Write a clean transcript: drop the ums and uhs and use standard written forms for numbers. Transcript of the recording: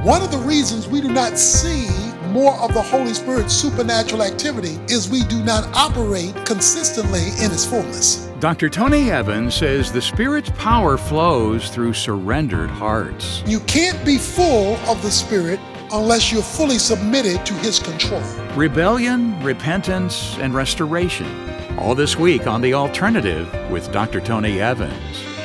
One of the reasons we do not see more of the Holy Spirit's supernatural activity is we do not operate consistently in its fullness. Dr. Tony Evans says the Spirit's power flows through surrendered hearts. You can't be full of the Spirit unless you're fully submitted to His control. Rebellion, repentance, and restoration. All this week on The Alternative with Dr. Tony Evans.